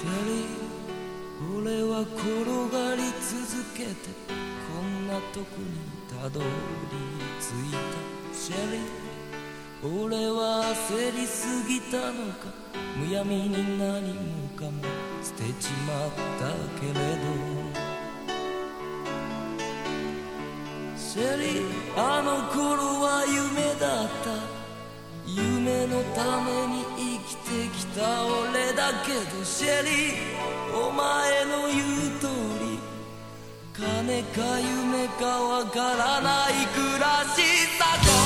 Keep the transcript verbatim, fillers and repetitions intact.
リー、俺は転がり続けてこんなとこにたどり着いた。シェリー、俺は焦りすぎたのか、むやみに何もかも捨てちまったけれど。シェリー、あの頃は夢だった。夢のために生きてきた俺だけど、シェリー、お前の言う通り金か夢かわからない暮らしさ。